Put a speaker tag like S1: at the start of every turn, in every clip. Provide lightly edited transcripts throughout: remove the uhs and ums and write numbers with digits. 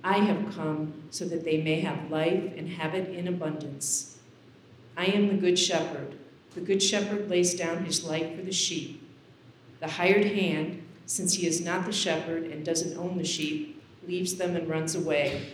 S1: I have come so that they may have life and have it in abundance. I am the good shepherd. The good shepherd lays down his life for the sheep. The hired hand, since he is not the shepherd and doesn't own the sheep, leaves them and runs away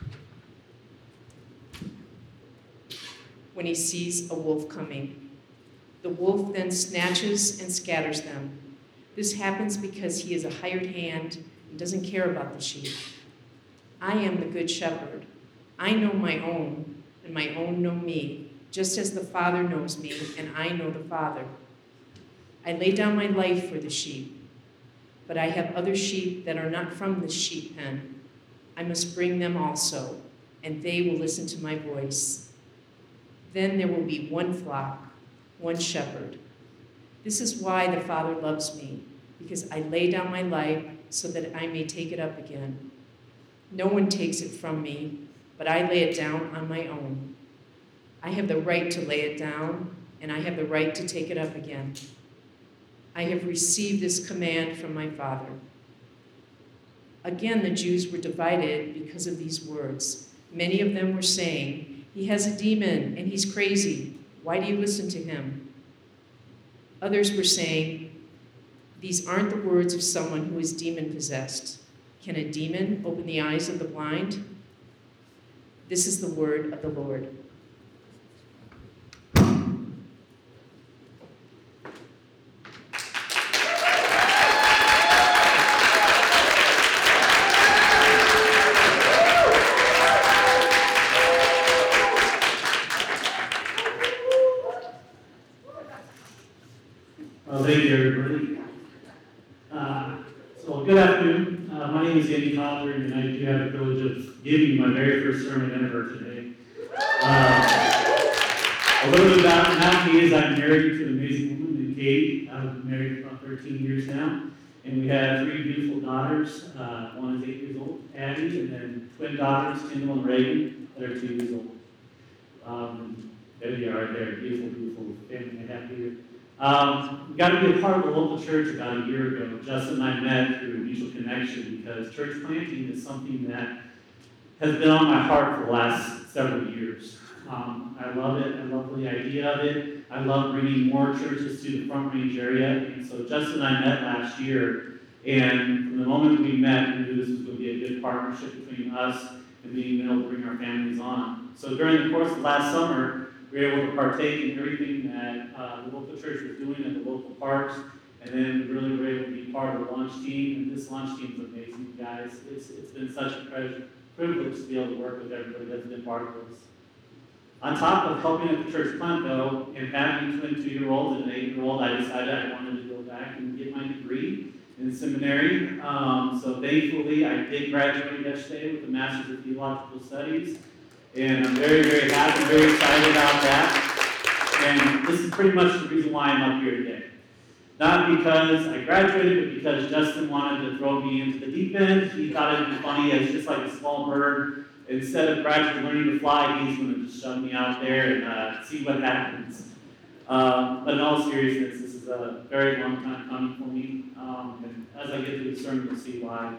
S1: when he sees a wolf coming. The wolf then snatches and scatters them. This happens because he is a hired hand and doesn't care about the sheep. I am the good shepherd. I know my own, and my own know me, just as the Father knows me, and I know the Father. I lay down my life for the sheep, but I have other sheep that are not from the sheep pen. I must bring them also, and they will listen to my voice. Then there will be one flock, one shepherd. This is why the Father loves me, because I lay down my life so that I may take it up again. No one takes it from me, but I lay it down on my own. I have the right to lay it down, and I have the right to take it up again. I have received this command from my Father. Again, the Jews were divided because of these words. Many of them were saying, "He has a demon, and he's crazy. Why do you listen to him?" Others were saying, "These aren't the words of someone who is demon-possessed. Can a demon open the eyes of the blind?" This is the word of the Lord.
S2: Well, thank you, everybody. Good afternoon. My name is Andy Cotter, and I do have the privilege of giving my very first sermon ever today. A little bit about me is I'm married to an amazing woman named Katie. I've been married for about 13 years now, and we have 3 beautiful daughters. One is 8 years old, Addie, and then twin daughters, Kendall and Reagan, that are 2 years old. There they are, there, beautiful, beautiful family I have here. We got to be a part of the local church about a year ago. Justin and I met through a mutual connection because church planting is something that has been on my heart for the last several years. I love it. I love the idea of it. I love bringing more churches to the Front Range area. And so Justin and I met last year, and from the moment we met, we knew this was going to be a good partnership between us and being able to bring our families on. So during the course of last summer, we were able to partake in everything that the local church was doing at the local parks, and then really were able to be part of the launch team. And this launch team is amazing, guys. It's been such a privilege to be able to work with everybody that's been part of this. On top of helping at the church plant, though, and having twin 2-year-olds and an 8-year-old, I decided I wanted to go back and get my degree in seminary. So thankfully, I did graduate yesterday with a Master's of Theological Studies. And I'm very, very happy, very excited about that. And this is pretty much the reason why I'm up here today. Not because I graduated, but because Justin wanted to throw me into the deep end. He thought it'd be funny as just like a small bird. Instead of gradually learning to fly, he's going to just shove me out there and see what happens. But in all seriousness, this is a very long time coming for me. And as I get through the sermon, you'll see why.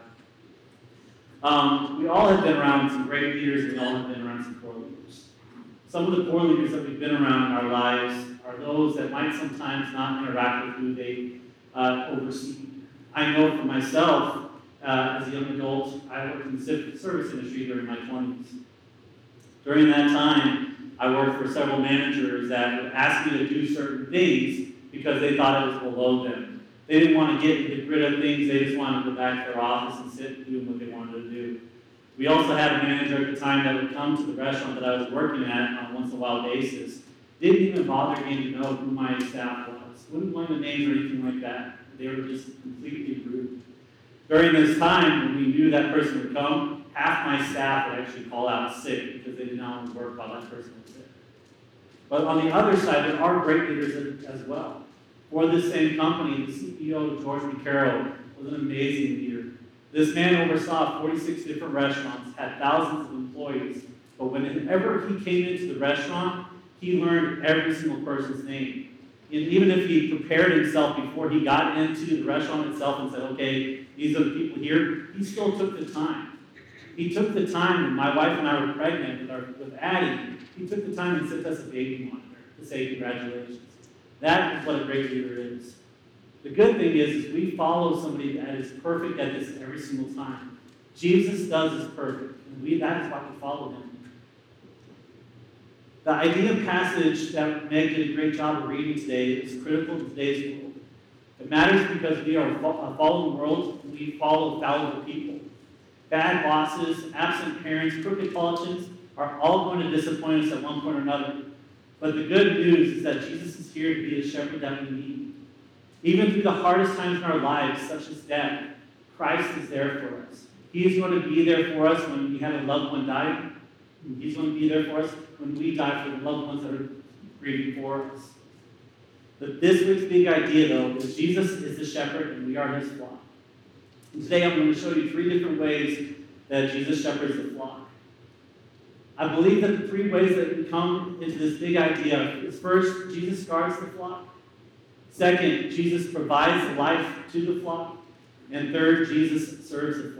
S2: We all have been around some great leaders, and we all have been around some poor leaders. Some of the poor leaders that we've been around in our lives are those that might sometimes not interact with who they oversee. I know for myself, as a young adult, I worked in the civic service industry during my 20s. During that time, I worked for several managers that would ask me to do certain things because they thought it was below them. They didn't want to get into the grit of things. They just wanted to go back to their office and sit and do what they wanted to do. We also had a manager at the time that would come to the restaurant that I was working at on a once-in-a-while basis. Didn't even bother getting to know who my staff was. Wouldn't learn the names or anything like that. They were just completely rude. During this time, when we knew that person would come, half my staff would actually call out sick because they did not want to work while that person was sick. But on the other side, there are great leaders as well. For this same company, the CEO, George McCarroll, was an amazing leader. This man oversaw 46 different restaurants, had thousands of employees, but whenever he came into the restaurant, he learned every single person's name. And even if he prepared himself before he got into the restaurant itself and said, okay, these are the people here, he still took the time. He took the time, when my wife and I were pregnant with Addie, he took the time and sent us a baby monitor to say congratulations. That is what a great leader is. The good thing is we follow somebody that is perfect at this every single time. Jesus does is perfect, and that is why we follow him. The idea passage that Meg did a great job of reading today is critical to today's world. It matters because we are a fallen world, and we follow fallible people. Bad bosses, absent parents, crooked politicians are all going to disappoint us at one point or another. But the good news is that Jesus is here to be the shepherd that we need. Even through the hardest times in our lives, such as death, Christ is there for us. He is going to be there for us when we have a loved one die. He's going to be there for us when we die, for the loved ones that are grieving for us. But this week's big idea, though, is Jesus is the shepherd and we are his flock. And today I'm going to show you 3 different ways that Jesus shepherds the flock. I believe that the 3 ways that we come into this big idea is first, Jesus guards the flock. Second, Jesus provides life to the flock. And third, Jesus serves the flock.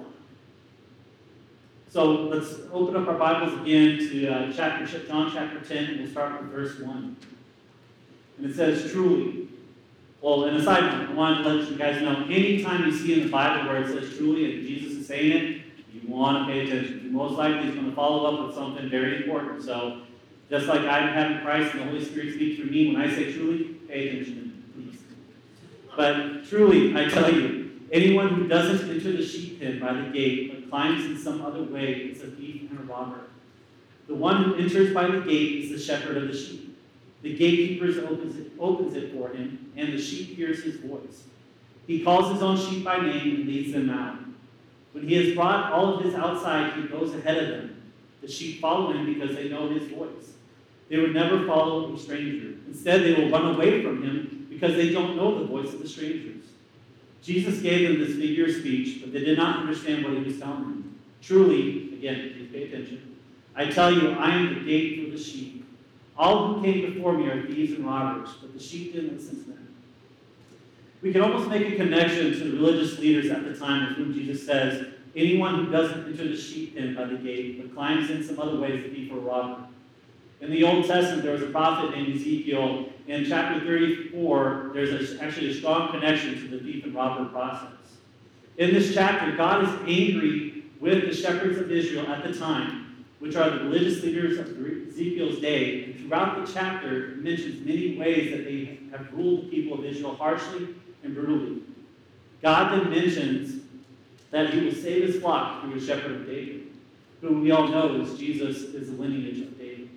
S2: So let's open up our Bibles again to John chapter 10, and we'll start with verse 1. And it says, truly. Well, and a side note, I want to let you guys know, anytime you see in the Bible where it says truly and Jesus is saying it, you want to pay attention. You most likely he's going to follow up with something very important. So just like I'm having Christ and the Holy Spirit speak through me, when I say truly, pay attention to me, please. But truly, I tell you, anyone who doesn't enter the sheep pen by the gate, but climbs in some other way, is a thief and a robber. The one who enters by the gate is the shepherd of the sheep. The gatekeeper opens it for him, and the sheep hears his voice. He calls his own sheep by name and leads them out. When he has brought all of his outside, he goes ahead of them. The sheep follow him because they know his voice. They would never follow a stranger. Instead, they will run away from him because they don't know the voice of the strangers. Jesus gave them this figure of speech, but they did not understand what he was telling them. Truly, again, please pay attention, I tell you, I am the gate for the sheep. All who came before me are thieves and robbers, but the sheep didn't listen to them. We can almost make a connection to the religious leaders at the time of whom Jesus says, anyone who doesn't enter the sheep pen by the gate, but climbs in some other way is a thief or a robber. In the Old Testament, there was a prophet named Ezekiel. In chapter 34, there's actually a strong connection to the thief and robber process. In this chapter, God is angry with the shepherds of Israel at the time, which are the religious leaders of Ezekiel's day. And throughout the chapter, it mentions many ways that they have ruled the people of Israel harshly and brutally. God then mentions that he will save his flock through a shepherd of David, who we all know is Jesus, is the lineage of David.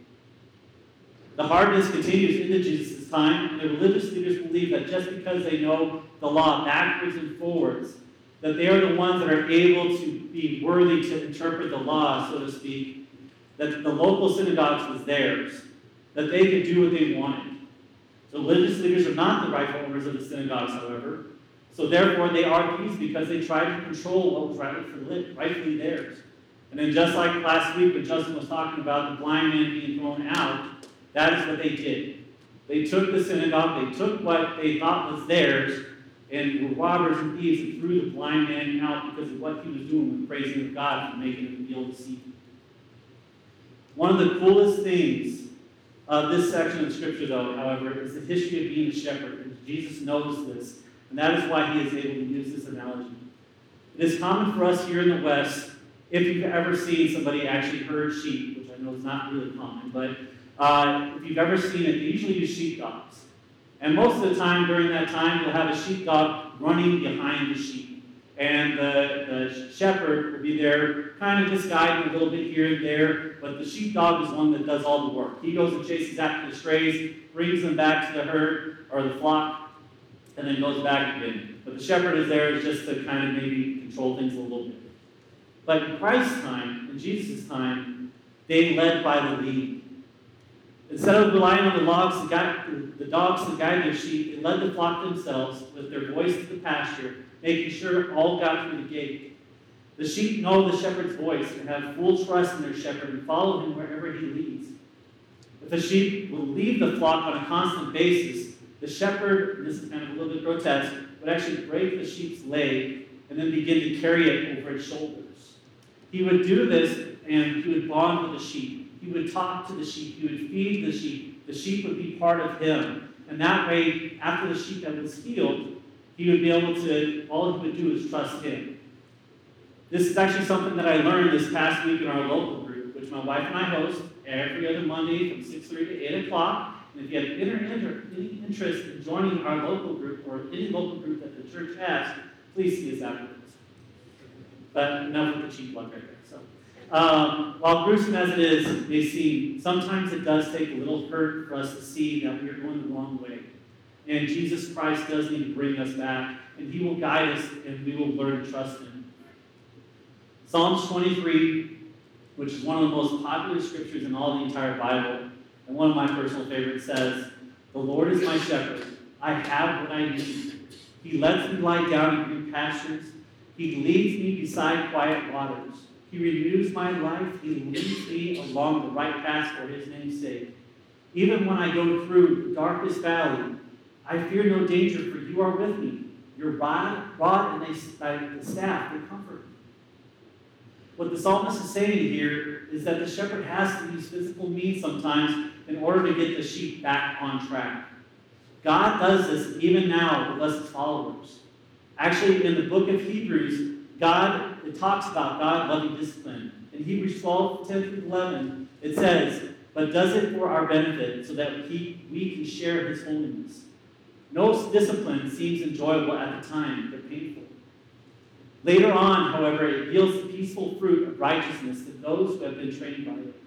S2: The hardness continues into Jesus' time, and the religious leaders believe that just because they know the law backwards and forwards, that they are the ones that are able to be worthy to interpret the law, so to speak, that the local synagogues was theirs, that they could do what they wanted. The religious leaders are not the rightful owners of the synagogues, however, so therefore they are thieves because they tried to control what was rightfully theirs. And then just like last week when Justin was talking about the blind man being thrown out, that is what they did. They took the synagogue, they took what they thought was theirs, and were robbers and thieves and threw the blind man out because of what he was doing with praising God for making him be able to see. One of the coolest things of this section of Scripture, though, however, is the history of being a shepherd. And Jesus knows this, and that is why he is able to use this analogy. It is common for us here in the West, if you've ever seen somebody actually herd sheep, which I know is not really common, but if you've ever seen it, they usually use sheepdogs. And most of the time during that time, you'll have a sheepdog running behind the sheep. And the shepherd will be there, kind of just guiding a little bit here and there, but the sheepdog is one that does all the work. He goes and chases after the strays, brings them back to the herd or the flock, and then goes back again. But the shepherd is there just to kind of maybe control things a little bit. But in Christ's time, in Jesus' time, they led by the lead. Instead of relying on the dogs to guide their sheep, they led the flock themselves with their voice to the pasture, making sure all got through the gate. The sheep know the shepherd's voice and have full trust in their shepherd and follow him wherever he leads. If a sheep will leave the flock on a constant basis, the shepherd, and this is kind of a little bit grotesque, would actually break the sheep's leg and then begin to carry it over its shoulders. He would do this, and he would bond with the sheep. He would talk to the sheep. He would feed the sheep. The sheep would be part of him. And that way, after the sheep that was healed, he would be able to, all he would do is trust him. This is actually something that I learned this past week in our local group, which my wife and I host every other Monday from 6:30 to 8 o'clock. And if you have any interest in joining our local group or any local group that the church has, please see us afterwards. But enough with the cheap plug right there. So, while gruesome as it is, may seem, sometimes it does take a little hurt for us to see that we are going the wrong way. And Jesus Christ does need to bring us back, and he will guide us, and we will learn to trust him. Psalms 23, which is one of the most popular scriptures in all the entire Bible, and one of my personal favorites, says, "The Lord is my shepherd. I have what I need. He lets me lie down in green pastures. He leads me beside quiet waters. He renews my life. He leads me along the right path for his name's sake. Even when I go through the darkest valley, I fear no danger, for you are with me. Your rod and the staff, they comfort me." What the psalmist is saying here is that the shepherd has to use physical means sometimes in order to get the sheep back on track. God does this even now with us as followers. Actually, in the book of Hebrews, it talks about God loving discipline. In Hebrews 12, 10 through 11, it says, "But does it for our benefit so that we can share his holiness. No discipline seems enjoyable at the time, but painful. Later on, however, it yields the peaceful fruit of righteousness to those who have been trained by it."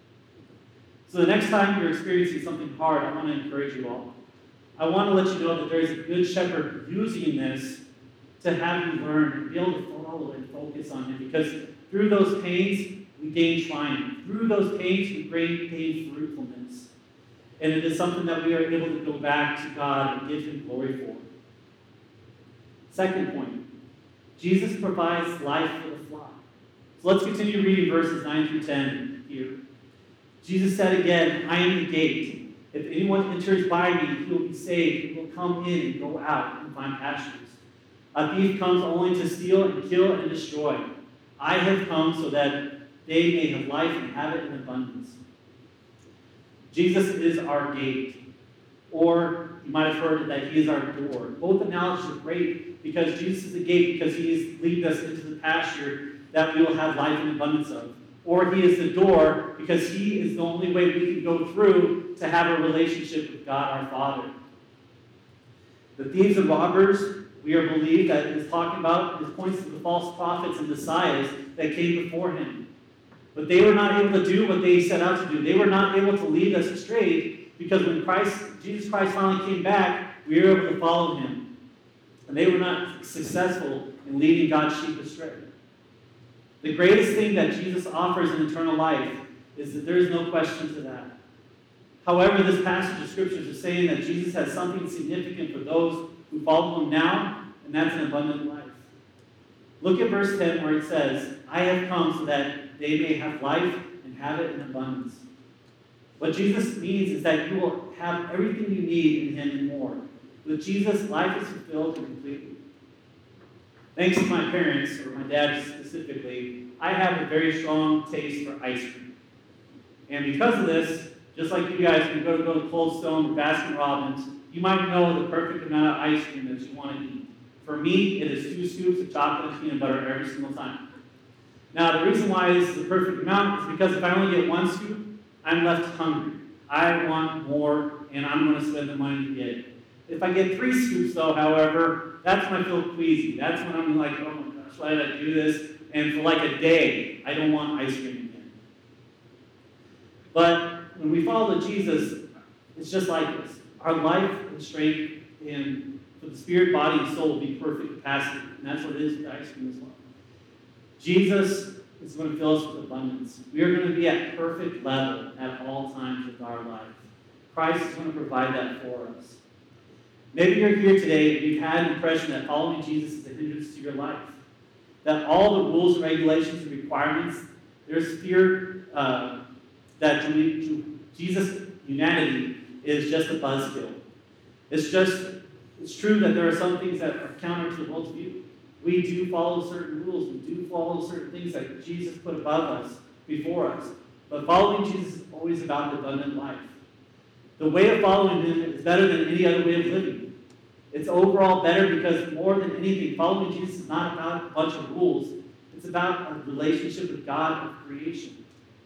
S2: So the next time you're experiencing something hard, I want to encourage you all. I want to let you know that there is a good shepherd using this to have you learn and be able to follow and focus on him. Because through those pains, we gain triumph. Through those pains, we gain fruitfulness. And it is something that we are able to go back to God and give him glory for. Second point. Jesus provides life for the flock. So let's continue reading verses 9 through 10 here. Jesus said again, "I am the gate. If anyone enters by me, he will be saved. He will come in and go out and find pastures. A thief comes only to steal and kill and destroy. I have come so that they may have life and have it in abundance." Jesus is our gate. Or you might have heard that he is our door. Both analogies are great because Jesus is the gate because he is leading us into the pasture that we will have life in abundance of. Or he is the door because he is the only way we can go through to have a relationship with God our Father. The thieves and robbers, we are believed that it is talking about, it points to the false prophets and messiahs that came before him. But they were not able to do what they set out to do. They were not able to lead us astray because when Jesus Christ finally came back, we were able to follow him. And they were not successful in leading God's sheep astray. The greatest thing that Jesus offers in eternal life is that there is no question to that. However, this passage of scriptures is saying that Jesus has something significant for those who follow him now, and that's an abundant life. Look at verse 10 where it says, "I have come so that they may have life and have it in abundance." What Jesus means is that you will have everything you need in him and more. With Jesus, life is fulfilled and complete. Thanks to my parents, or my dad specifically, I have a very strong taste for ice cream. And because of this, just like you guys, when you go to Cold Stone or Baskin Robbins, you might know the perfect amount of ice cream that you want to eat. For me, it is 2 scoops of chocolate and peanut butter every single time. Now, the reason why this is the perfect amount is because if I only get 1 scoop, I'm left hungry. I want more, and I'm going to spend the money to get it. If I get 3 scoops, though, however, that's when I feel queasy. That's when I'm like, oh my gosh, why did I do this? And for like a day, I don't want ice cream again. But when we follow Jesus, it's just like this. Our life and strength and for the spirit, body, and soul will be perfect capacity. And that's what it is with ice cream as well. Jesus is going to fill us with abundance. We are going to be at perfect level at all times of our life. Christ is going to provide that for us. Maybe you're here today and you've had an impression that following Jesus is a hindrance to your life. That all the rules and regulations and requirements, there's fear that Jesus' humanity is just a buzzkill. It's true that there are some things that are counter to the world's view. We do follow certain rules. We do follow certain things that Jesus put above us, before us. But following Jesus is always about the abundant life. The way of following him is better than any other way of living. It's overall better because more than anything, following Jesus is not about a bunch of rules. It's about a relationship with God of creation.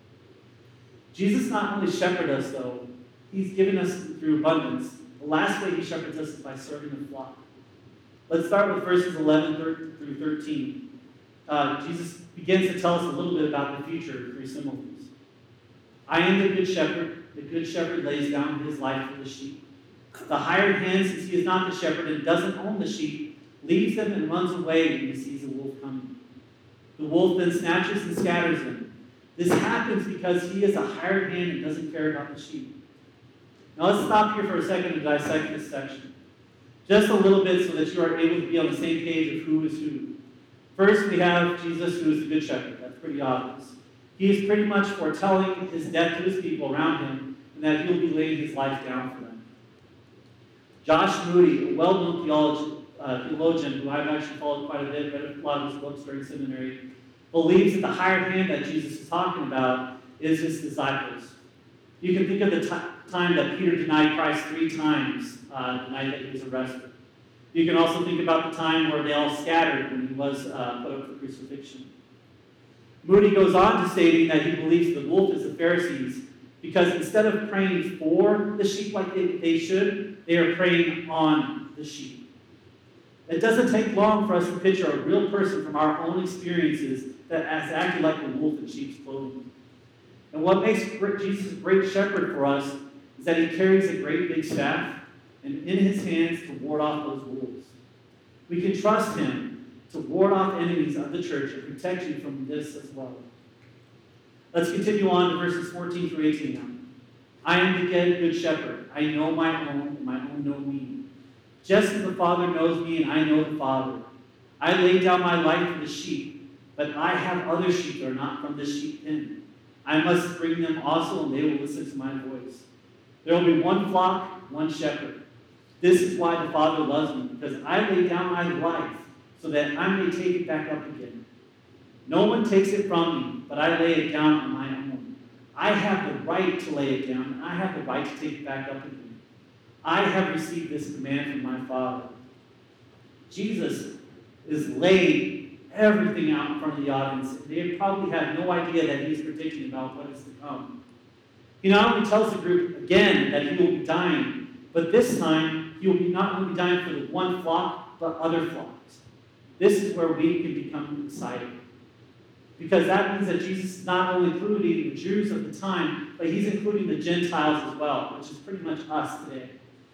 S2: Jesus not only shepherds us, though, he's given us through abundance. The last way he shepherds us is by serving the flock. Let's start with verses 11 through 13. Jesus begins to tell us a little bit about the future through similes. I am the good shepherd. The good shepherd lays down his life for the sheep. The hired hand, since he is not the shepherd and doesn't own the sheep, leaves them and runs away when he sees a wolf coming. The wolf then snatches and scatters them. This happens because he is a hired hand and doesn't care about the sheep. Now let's stop here for a second and dissect this section. Just a little bit so that you are able to be on the same page of who is who. First, we have Jesus, who is the good shepherd. That's pretty obvious. He is pretty much foretelling his death to his people around him and that he will be laying his life down for them. Josh Moody, a well-known theologian who I've actually followed quite a bit, read a lot of his books during seminary, believes that the hired hand that Jesus is talking about is his disciples. You can think of the time that Peter denied Christ 3 times the night that he was arrested. You can also think about the time where they all scattered when he was put up for crucifixion. Moody goes on to stating that he believes the wolf is the Pharisees because instead of praying for the sheep like they should, they are preying on the sheep. It doesn't take long for us to picture a real person from our own experiences that has acted like a wolf in sheep's clothing. And what makes Jesus a great shepherd for us is that he carries a great big staff and in his hands to ward off those wolves. We can trust him to ward off enemies of the church and protect you from this as well. Let's continue on to verses 14 through 18 now. I am the good shepherd. I know my own, and my own know me. Just as the Father knows me, and I know the Father. I lay down my life for the sheep, but I have other sheep that are not from this sheep pen. I must bring them also, and they will listen to my voice. There will be one flock, one shepherd. This is why the Father loves me, because I lay down my life so that I may take it back up again. No one takes it from me, but I lay it down on my own. I have the right to lay it down, and I have the right to take it back up again. I have received this command from my Father. Jesus is laying everything out in front of the audience. They probably have no idea that he's predicting about what is to come. He not only tells the group again that he will be dying, but this time he will not only be dying for the one flock, but other flocks. This is where we can become excited. Because that means that Jesus is not only including the Jews of the time, but he's including the Gentiles as well, which is pretty much us today.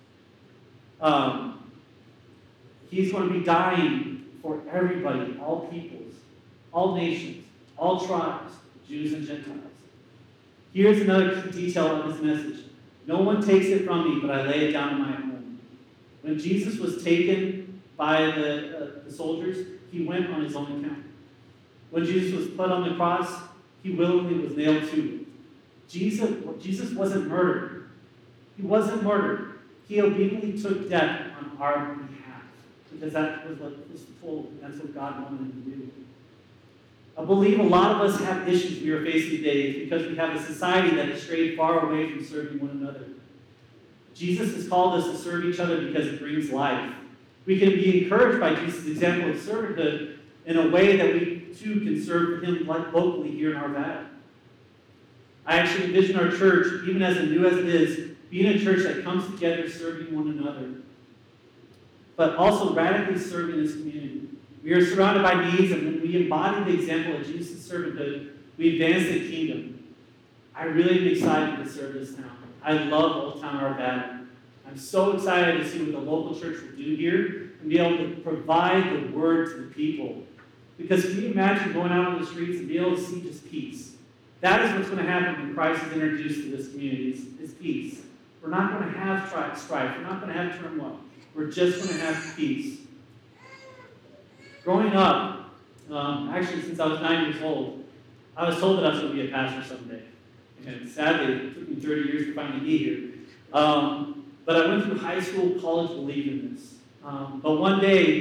S2: He's going to be dying for everybody, all peoples, all nations, all tribes, Jews and Gentiles. Here's another key detail of his message. No one takes it from me, but I lay it down on my own. When Jesus was taken by the soldiers, he went on his own account. When Jesus was put on the cross, he willingly was nailed to it. Jesus wasn't murdered. He wasn't murdered. He obediently took death on our behalf because that was what was told. That's what God wanted him to do. I believe a lot of us have issues we are facing today because we have a society that has strayed far away from serving one another. Jesus has called us to serve each other because it brings life. We can be encouraged by Jesus' example of servanthood in a way that we too can serve him locally here in Arvada. I actually envision our church, even as new as it is, being a church that comes together serving one another, but also radically serving this community. We are surrounded by needs, and when we embody the example of Jesus' servanthood, we advance the kingdom. I really am excited to serve this town. I love Old Town Arvada. I'm so excited to see what the local church will do here and be able to provide the word to the people. Because can you imagine going out on the streets and being able to see just peace? That is what's going to happen when Christ is introduced to this community, is peace. We're not going to have strife. We're not going to have turmoil. We're just going to have peace. Growing up, actually since I was 9 years old, I was told that I was going to be a pastor someday. And sadly, it took me 30 years to finally be here. But I went through high school, college believing this. But one day,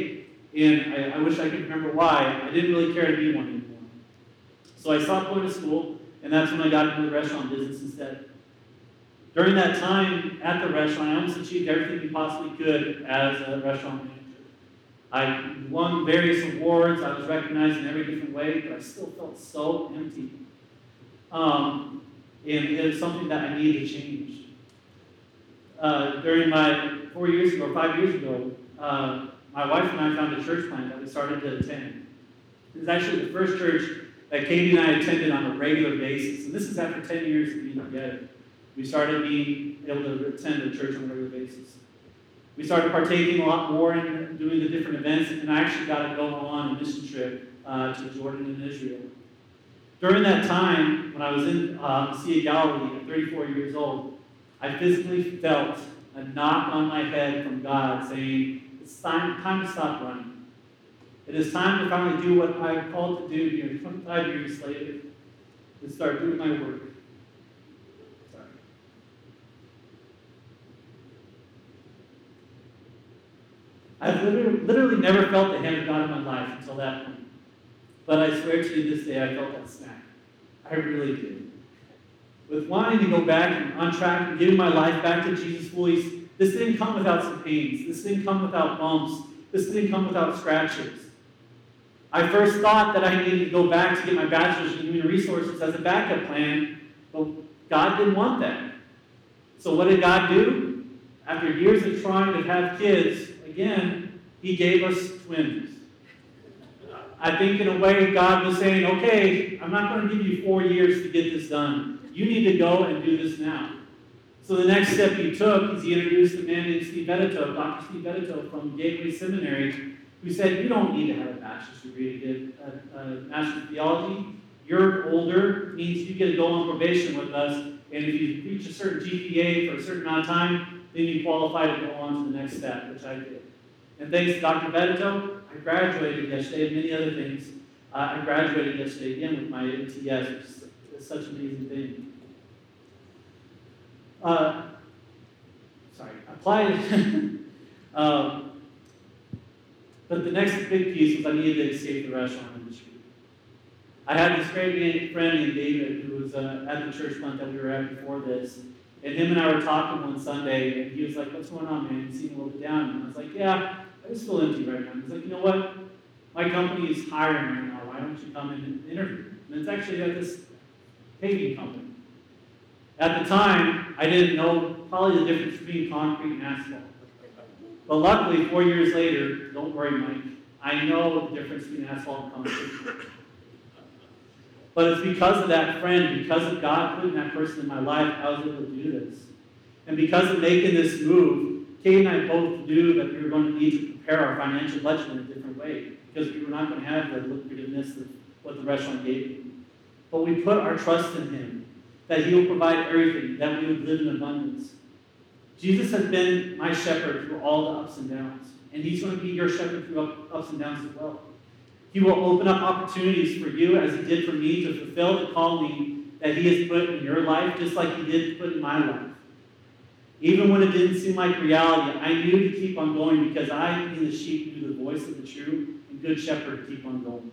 S2: And I wish I could remember why. I didn't really care to be one anymore. So I stopped going to school, and that's when I got into the restaurant business instead. During that time at the restaurant, I almost achieved everything we possibly could as a restaurant manager. I won various awards. I was recognized in every different way, but I still felt so empty. And it was something that I needed to change. During my 5 years ago, my wife and I found a church plant that we started to attend. It was actually the first church that Katie and I attended on a regular basis. And this is after 10 years of being together. We started being able to attend the church on a regular basis. We started partaking a lot more in doing the different events, and I actually got to go on a mission trip to Jordan and Israel. During that time, when I was in the Sea of Galilee at 34 years old, I physically felt a knock on my head from God saying, it's time to stop running. It is time to finally do what I'm called to do here 25 years later, to start doing my work. Sorry. I've literally never felt the hand of God in my life until that point. But I swear to you this day, I felt that smack. I really did. With wanting to go back and on track and giving my life back to Jesus fully, this didn't come without some pains. This didn't come without bumps. This didn't come without scratches. I first thought that I needed to go back to get my bachelor's in human resources as a backup plan, but God didn't want that. So what did God do? After years of trying to have kids, again, He gave us twins. I think in a way God was saying, okay, I'm not going to give you 4 years to get this done. You need to go and do this now. So the next step He took is He introduced a man named Steve Bettito, Dr. Steve Bettito from Gateway Seminary, who said, you don't need to have a bachelor's degree to get a master's of theology. You're older, means you get to go on probation with us, and if you reach a certain GPA for a certain amount of time, then you qualify to go on to the next step, which I did. And thanks to Dr. Bettito, I graduated yesterday, and many other things. I graduated yesterday again with my MTS, which is such an amazing thing. Applied. But the next big piece was I needed to escape the restaurant industry. I had this great friend named David who was at the church plant that we were at before this. And him and I were talking one Sunday, and he was like, what's going on, man? You seem a little bit down. And I was like, yeah, I just feel empty right now. He's like, you know what? My company is hiring right now. Why don't you come in and interview? And it's actually at this paving company. At the time, I didn't know probably the difference between concrete and asphalt. But luckily, 4 years later, don't worry, Mike, I know the difference between asphalt and concrete. But it's because of that friend, because of God putting that person in my life, I was able to do this. And because of making this move, Kate and I both knew that we were going to need to prepare our financial budget in a different way, because we were not going to have the lucrativeness of what the restaurant gave me. But we put our trust in Him, that He will provide everything, that we would live in abundance. Jesus has been my shepherd through all the ups and downs, and He's going to be your shepherd through ups and downs as well. He will open up opportunities for you, as He did for me, to fulfill the calling that He has put in your life, just like He did put in my life. Even when it didn't seem like reality, I knew to keep on going because I, being the sheep, knew the voice of the true and good shepherd to keep on going.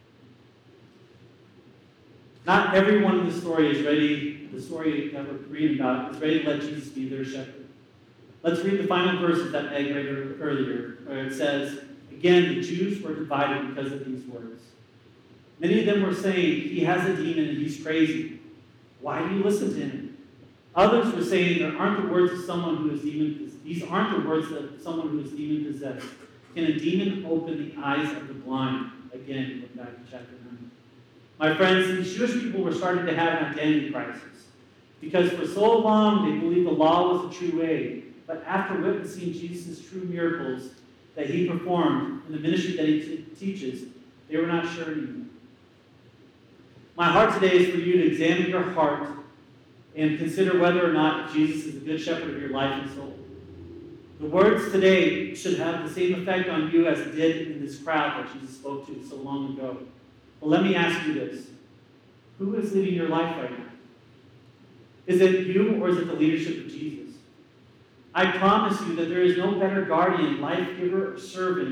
S2: Not everyone in the story is ready, the story that we're reading about, is ready to let Jesus be their shepherd. Let's read the final verses that Meg read earlier, where it says, again, the Jews were divided because of these words. Many of them were saying, he has a demon and he's crazy. Why do you listen to him? Others were saying, there aren't the words of someone who is demon-possessed. These aren't the words of someone who is demon-possessed. Can a demon open the eyes of the blind? Again, look back to chapter 9. My friends, these Jewish people were starting to have an identity crisis. Because for so long, they believed the law was the true way. But after witnessing Jesus' true miracles that He performed in the ministry that He teaches, they were not sure anymore. My heart today is for you to examine your heart and consider whether or not Jesus is the good shepherd of your life and soul. The words today should have the same effect on you as it did in this crowd that Jesus spoke to so long ago. But let me ask you this. Who is leading your life right now? Is it you or is it the leadership of Jesus? I promise you that there is no better guardian, life giver, or servant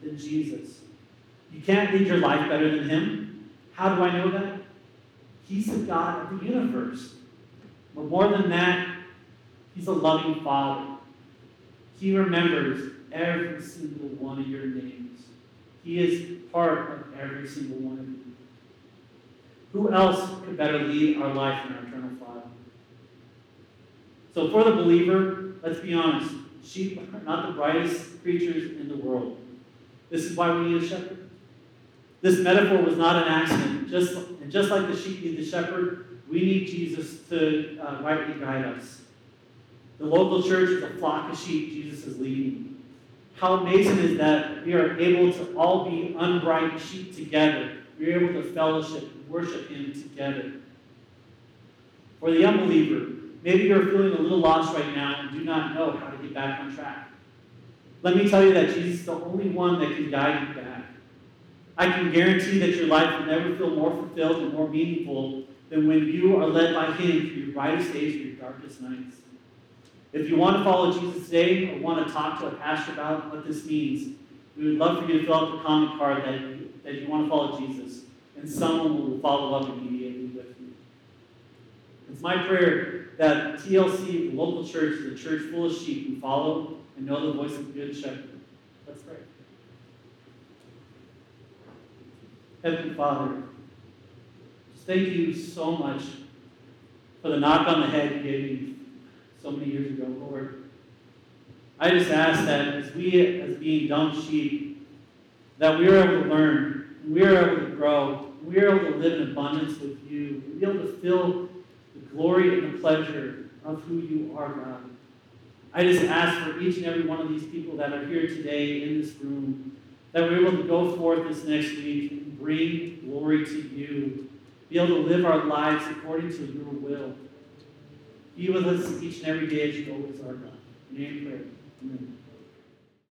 S2: than Jesus. You can't lead your life better than him. How do I know that? He's the God of the universe. But more than that, he's a loving Father. He remembers every single one of your names. He is part of every single one of you. Who else could better lead our life in our eternal Father? So for the believer, let's be honest, sheep are not the brightest creatures in the world. This is why we need a shepherd. This metaphor was not an accident. Just like the sheep need the shepherd, we need Jesus to rightly guide us. The local church is a flock of sheep Jesus is leading. How amazing is that we are able to all be unbright sheep together. We are able to fellowship and worship him together. For the unbeliever, maybe you're feeling a little lost right now and do not know how to get back on track. Let me tell you that Jesus is the only one that can guide you back. I can guarantee that your life will never feel more fulfilled and more meaningful than when you are led by him through your brightest days or your darkest nights. If you want to follow Jesus today or want to talk to a pastor about what this means, we would love for you to fill out the comment card that you want to follow Jesus, and someone will follow up immediately with you. It's my prayer that TLC, the local church, is a church full of sheep who follow and know the voice of the Good Shepherd. Let's pray. Heavenly Father, just thank you so much for the knock on the head you gave me so many years ago, Lord. I just ask that as we, as being dumb sheep, that we are able to learn, and we are able to grow, and we are able to live in abundance with you, and be able to feel the glory and the pleasure of who you are, God. I just ask for each and every one of these people that are here today in this room, that we're able to go forth this next week and bring glory to you, be able to live our lives according to your will. Be with us each and every day as you always are, God. In your name we pray. Amen.